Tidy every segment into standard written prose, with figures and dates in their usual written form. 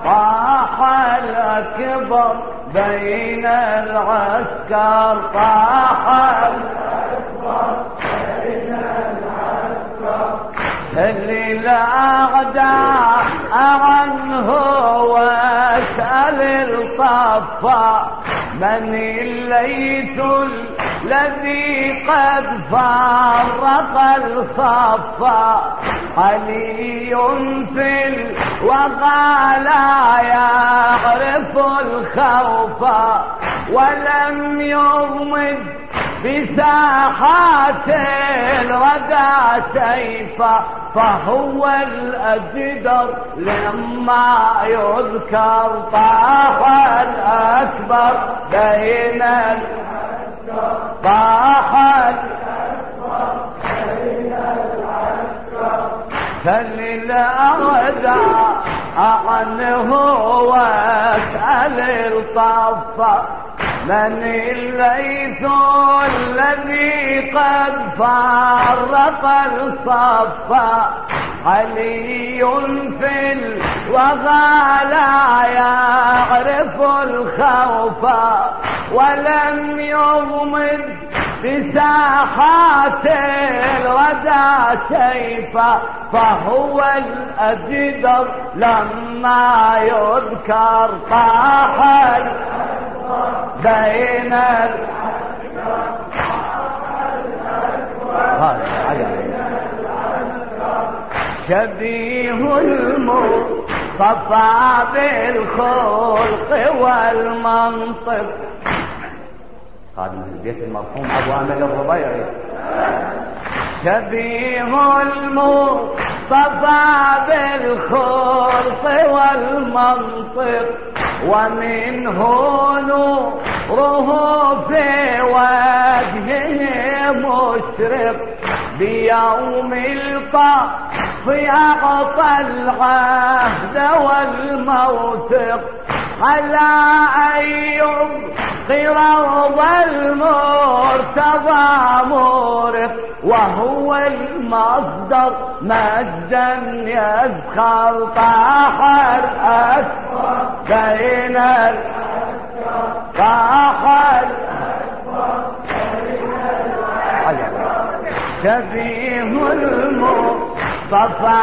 طاح الأكبر بين العسكر، طاح الأكبر بين العسكر، اللي الأعداء عنه واسأل الصفا، من الليث الذي قد فرق الصفا، علي في الوغى لا يعرف الخوف، ولم يغمد بساحات الردى سيفا، فهو الأجدر لما يذكر، طاح الأكبر بين العسكر، طاح الأكبر بين العسكر، فللأعداء عنه واسأل الطفا، من الليث الذي قد فرق الصفا، علي في الوغى لا يعرف الخوف، ولم يغمد بساحات الردى سيفا، فهو الأجدر لما يذكر، طاح بين شبيه المصطفى بالخلق والمنطق. خادم البيت المرحوم أبو أمل الربيعي. شبيه المصطفى بالخلق والمنطق، ومنه نوره في وجهه مشرق، بيوم القصف أعطى العهد والموثق، على أن يبقي روض المرتضى مورق، وهو المصدر مجدا يزخر، طاح الأكبر بين العسكر، طاح الأكبر بين العسكر، شبيه المصطفى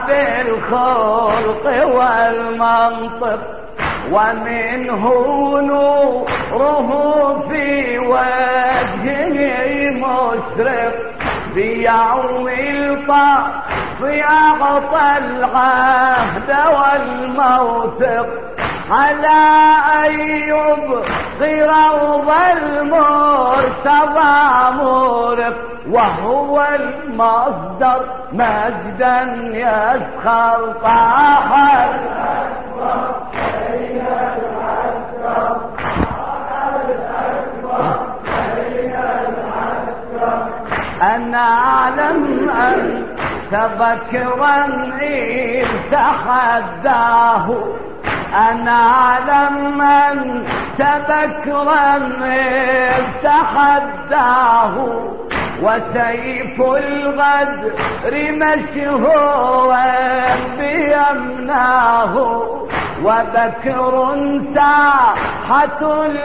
بالخلق والمنطق، ومنه نوره في وجهه مشرق، بيوم القصف أعطى العهد والموثق، على أن يبقي روض المرتضى مورق، وهو المصدر مجدا يزخر، طاح الأكبر بين العسكر، طاح الأكبر بين العسكر، أنا أعلم أن بكرا إذ تحداه، أنا أعلم أن بكرا إذ تحداه، وسيف الغدر مشهورا بيمناه، وبكر ساحة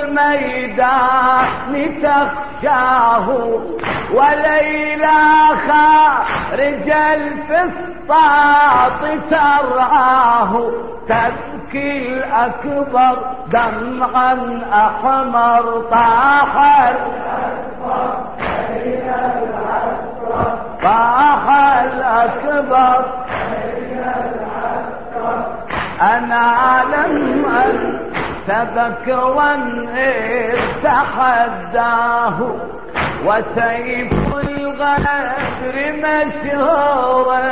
الميدان تخشاه، وليلى خارج الفسطاط ترعاه، تبكي الأكبر دمعا أحمر، طاح الأكبر بين العسكر، طاح الأكبر بين العسكر، أنا أعلم أن بكرا إذ تحداه، وسيف الغدر مشهورا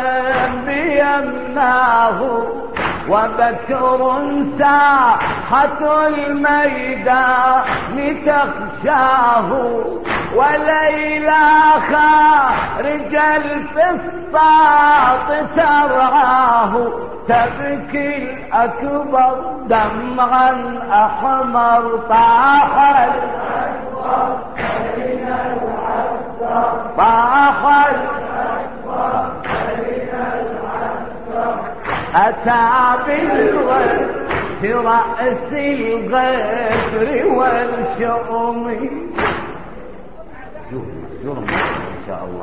بيمناه، وبكر ساحة الميدان تخشاه، وليلى خارج الفسطاط ترعاه، تبكي الأكبر دمعا أحمر، طاح الأكبر بين العسكر، طاح الأكبر بين العسكر، أتى بالوجه برأس الغدر والشؤم. جرم إن شاء الله.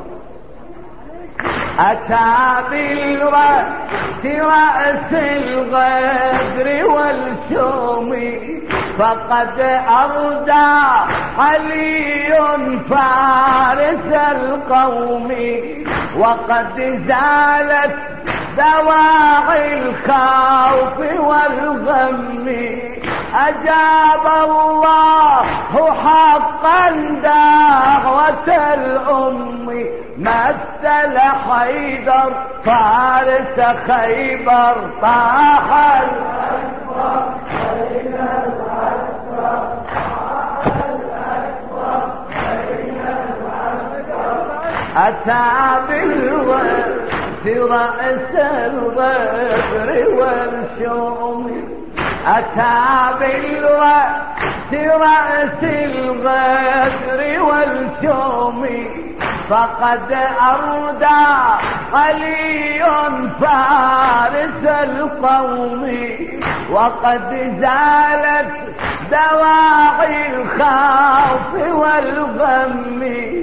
أتى بالرأس رأس الغدر والشؤم فقد أردى علي فارس القوم وقد زالت دواعي الخوف والغم أجاب الله حقا دعوة الأم مثل حيدر فارس خيبر طاح الأكبر بين الأكبر أتى بالورد رأس الغدر والشؤم أتى بالرأس رأس الغدر والشؤم فقد أردى علي فارس القوم وقد زالت دواعي الخوف والغم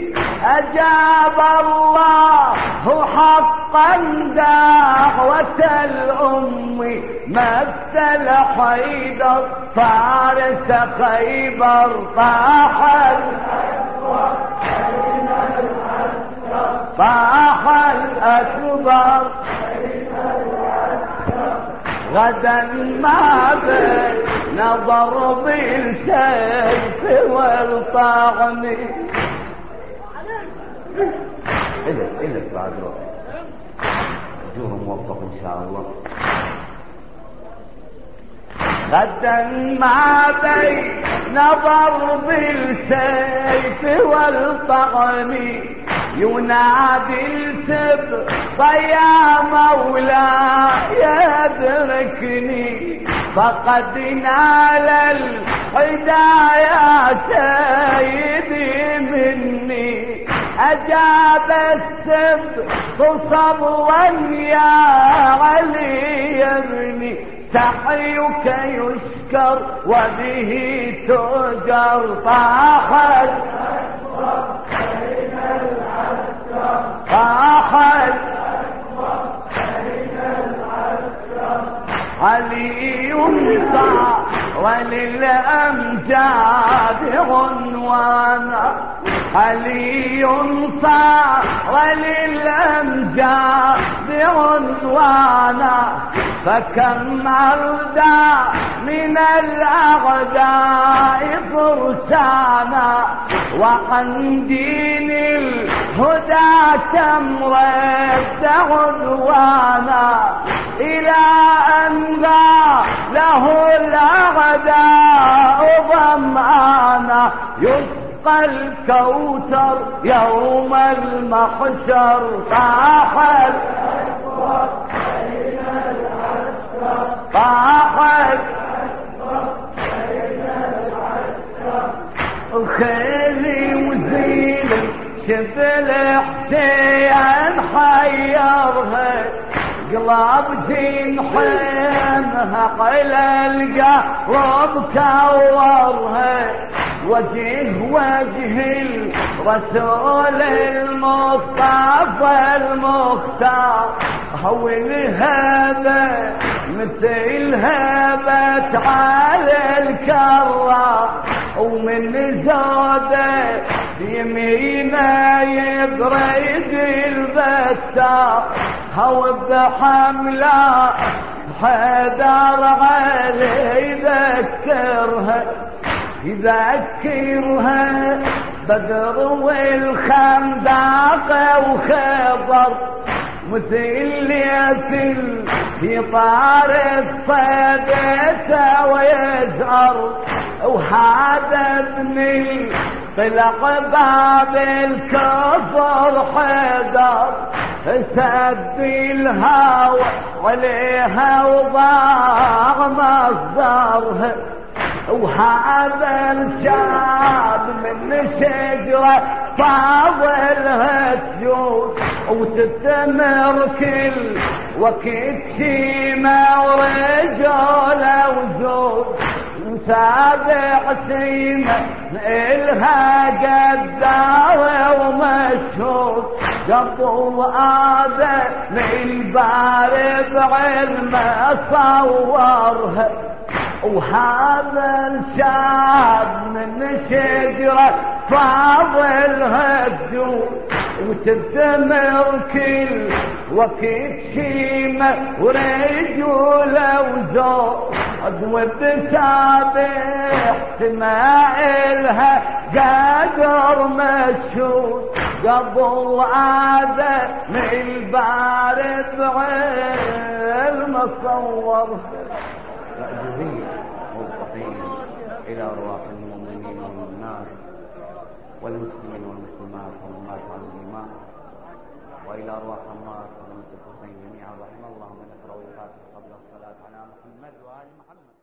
أجاب الله حقا دعوة الأم مثل حيدر فارس خيبر طاح الأكبر طاح الأكبر غدا ما بين ضرب السيف والطعن. إلك بعد روح جوه موفق إن شاء الله. غدا ما بين ضرب السيف والطعن ينادي السبط يا مولاي ادركني فقد نال الهدايا سيدي مني. أجاب السبط صبوا يا علي يا ابني سعيك يشكر وبه تؤجر طاح الأكبر بين العسكر طاح الأكبر بين العسكر علي صار وللأمجاد عنوانا علي صار وللأمجاد عنوانا فكم أردى من الأعداء فرسانا وعن دين الهدى كم رد عدوانا إلى أن له الأعداء ظمآنا يسقى الكوثر يوم المحشر طاح الأكبر بين العسكر طاح الأكبر بين العسكر خيلي وزيني شفل حسين حيرها قلب تنحمها قلى القلب كورها وجه وجه الرسول المصطفى المختار هو الهبة مثل هبة على الكرة ومن زوده يمينه يبرد البتار هو بحمله حيدر عليه يذكرها يذكرها بدر والخندق وخضر مثل ياسل في طار الصيدة ويزهر وهذا ابني طلق باب الكفر حيدر سد الهوى عليها وضاع مصدرها وهذا الشاب من شجرة فاضلها تجود وتستمر كل وقت شيمة ورجال وزود وسابع سيمة إلها قدار ومشهور قبل آدم الباري بعلمه صورها. وهذا الشاب من شجرة فاضلها الدور وتثمر كل وقت شيمة ورجولة وزور وبتسابح سماعلها قدر مشهور قبل آدم الباري بعلمه صورها. تأجيزية والتحية إلى أرواح المؤمنين والمؤمنات والمسلمين والمسلمات والأمهات على الإيمان، وإلى أرواح أموات صدمة الحسين جميعا. رحم الله من يقرأ الفاتحة قبل الصلاة على محمد وآل محمد.